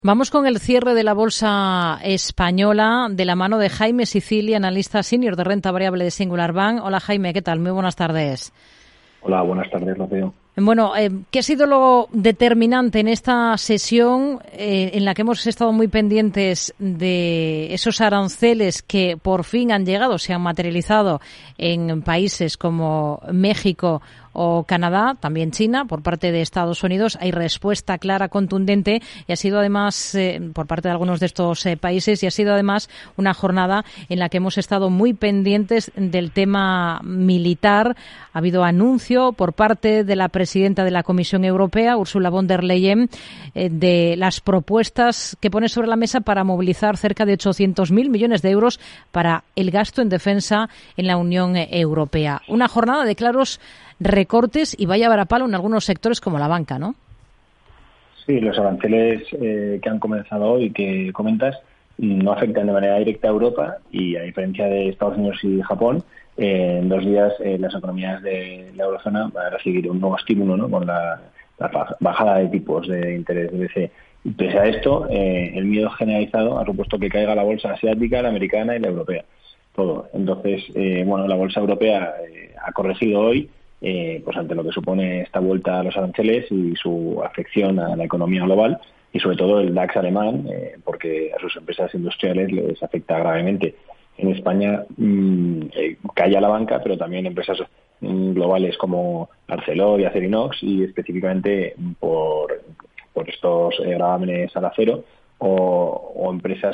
Vamos con el cierre de la bolsa española de la mano de Jaime Sicilia, analista senior de renta variable de Singular Bank. Hola Jaime, ¿qué tal? Muy buenas tardes. Hola, buenas tardes, Rocío. Bueno, ¿qué ha sido lo determinante en esta sesión en la que hemos estado muy pendientes de esos aranceles que por fin han llegado, se han materializado en países como México o Canadá, también China, por parte de Estados Unidos? Hay respuesta clara, contundente, y ha sido además, por parte de algunos de estos países, y ha sido además una jornada en la que hemos estado muy pendientes del tema militar. Ha habido anuncio por parte de la presidenta de la Comisión Europea, Ursula von der Leyen, de las propuestas que pone sobre la mesa para movilizar cerca de 800.000 millones de euros para el gasto en defensa en la Unión Europea. Una jornada de claros recortes y vaya varapalo en algunos sectores como la banca, ¿no? Sí, los aranceles que han comenzado hoy, que comentas, no afectan de manera directa a Europa y, a diferencia de Estados Unidos y Japón, en 2 días las economías de la eurozona van a recibir un nuevo estímulo, ¿no?, con la bajada de tipos de interés del BCE. Y pese a esto, el miedo generalizado ha supuesto que caiga la bolsa asiática, la americana y la europea. Todo. Entonces, la bolsa europea ha corregido hoy, pues ante lo que supone esta vuelta a los aranceles y su afección a la economía global, y sobre todo el DAX alemán, porque a sus empresas industriales les afecta gravemente. En España cae a la banca, pero también empresas globales como Arcelor y Acerinox, y específicamente por estos gravámenes al acero, o empresas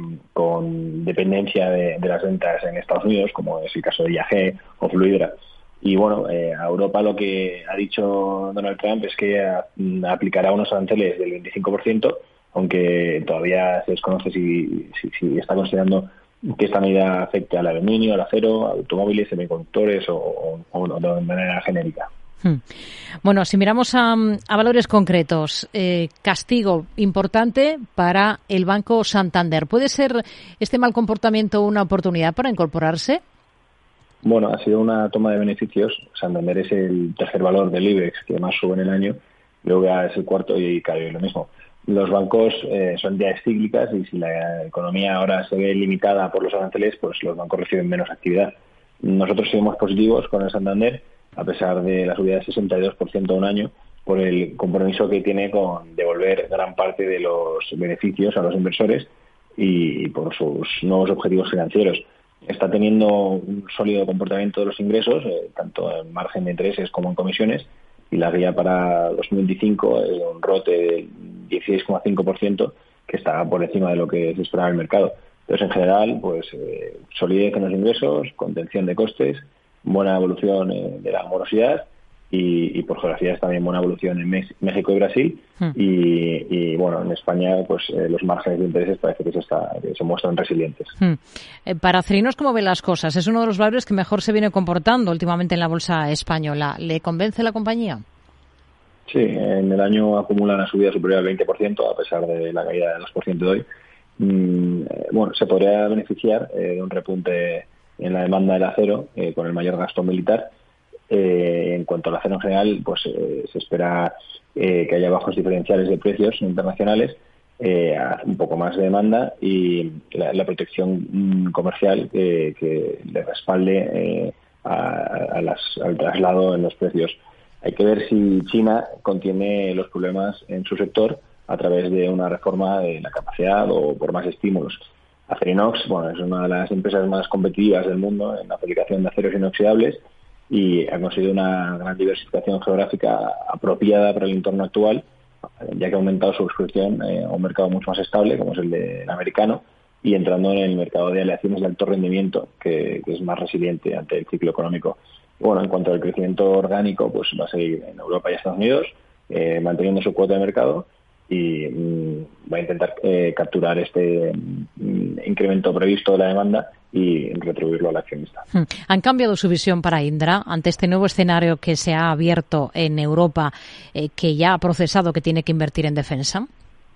con dependencia de las ventas en Estados Unidos, como es el caso de IAG o Fluidra. Y a Europa lo que ha dicho Donald Trump es que aplicará unos aranceles del 25%, aunque todavía se desconoce si está considerando que esta medida afecte al aluminio, al acero, a automóviles, semiconductores o de manera genérica. Bueno, si miramos a valores concretos, castigo importante para el Banco Santander. ¿Puede ser este mal comportamiento una oportunidad para incorporarse? Bueno, ha sido una toma de beneficios. Santander es el tercer valor del IBEX que más sube en el año, luego es el cuarto y cae lo mismo. Los bancos son entidades cíclicas y si la economía ahora se ve limitada por los aranceles, pues los bancos reciben menos actividad. Nosotros seguimos positivos con el Santander, a pesar de la subida del 62% a un año, por el compromiso que tiene con devolver gran parte de los beneficios a los inversores y por sus nuevos objetivos financieros. Está teniendo un sólido comportamiento de los ingresos, tanto en margen de intereses como en comisiones, y la guía para 2025 un ROTE del 16,5%, que está por encima de lo que se esperaba en el mercado. Entonces, en general, pues solidez en los ingresos, contención de costes, buena evolución de la morosidad y por geografías también buena evolución en México y Brasil. Y en España pues los márgenes de intereses parece que se muestran resilientes. Para Acerinox, ¿cómo ve las cosas? Es uno de los valores que mejor se viene comportando últimamente en la bolsa española. ¿Le convence la compañía? Sí, en el año acumula una subida superior al 20%, a pesar de la caída del 2% de hoy. Se podría beneficiar de un repunte en la demanda del acero con el mayor gasto militar. En cuanto al acero en general, pues se espera que haya bajos diferenciales de precios internacionales, un poco más de demanda y la protección comercial que le respalde al traslado en los precios. Hay que ver si China contiene los problemas en su sector a través de una reforma de la capacidad o por más estímulos. Acerinox, es una de las empresas más competitivas del mundo en la fabricación de aceros inoxidables y ha conseguido una gran diversificación geográfica apropiada para el entorno actual, ya que ha aumentado su exposición a un mercado mucho más estable, como es el americano, y entrando en el mercado de aleaciones de alto rendimiento, que es más resiliente ante el ciclo económico. En cuanto al crecimiento orgánico, pues va a seguir en Europa y Estados Unidos, manteniendo su cuota de mercado y va a intentar capturar este incremento previsto de la demanda y retribuirlo al accionista. ¿Han cambiado su visión para Indra ante este nuevo escenario que se ha abierto en Europa, que ya ha procesado que tiene que invertir en defensa?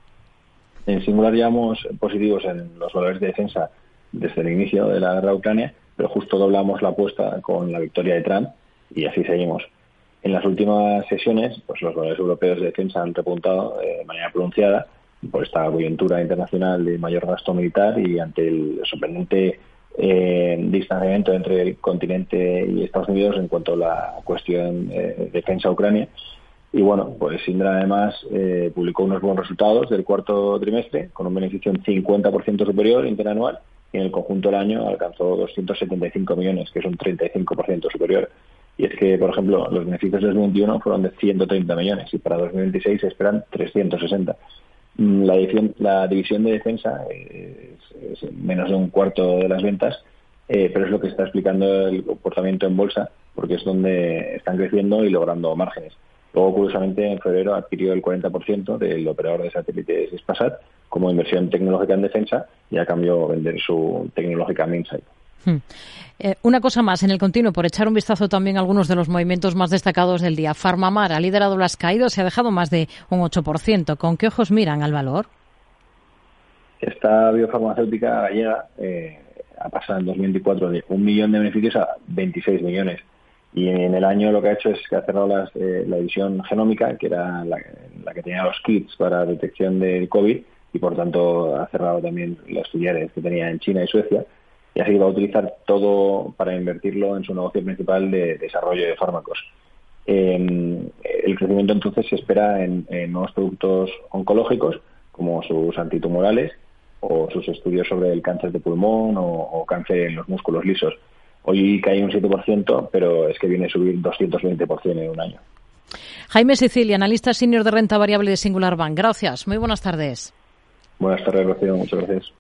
En Singular llevamos positivos en los valores de defensa desde el inicio de la guerra de Ucrania, pero justo doblamos la apuesta con la victoria de Trump y así seguimos. En las últimas sesiones, pues los valores europeos de defensa han repuntado de manera pronunciada por esta coyuntura internacional de mayor gasto militar y ante el sorprendente distanciamiento entre el continente y Estados Unidos en cuanto a la cuestión defensa Ucrania. Y bueno, pues Indra además publicó unos buenos resultados del cuarto trimestre con un beneficio un 50% superior interanual, y en el conjunto del año alcanzó 275 millones, que es un 35% superior. Y es que, por ejemplo, los beneficios de 2021 fueron de 130 millones y para 2026 se esperan 360. La división de defensa es menos de un cuarto de las ventas, pero es lo que está explicando el comportamiento en bolsa, porque es donde están creciendo y logrando márgenes. Luego, curiosamente, en febrero adquirió el 40% del operador de satélites Hispasat como inversión tecnológica en defensa, y a cambio vender su tecnológica Minsait. Una cosa más, en el continuo, por echar un vistazo también a algunos de los movimientos más destacados del día. Farmamar ha liderado las caídas, se ha dejado más de un 8%. ¿Con qué ojos miran al valor? Esta biofarmacéutica gallega ha pasado en 2024 de 1 millón de beneficios a 26 millones. Y en el año lo que ha hecho es que ha cerrado la división genómica, que era la que tenía los kits para detección del COVID, y por tanto ha cerrado también las filiales que tenía en China y Suecia. Y así va a utilizar todo para invertirlo en su negocio principal de desarrollo de fármacos. El crecimiento entonces se espera en nuevos productos oncológicos, como sus antitumorales o sus estudios sobre el cáncer de pulmón o cáncer en los músculos lisos. Hoy cae un 7%, pero es que viene a subir 220% en un año. Jaime Sicilia, analista senior de renta variable de Singular Bank. Gracias. Muy buenas tardes. Buenas tardes, Rocío. Muchas gracias.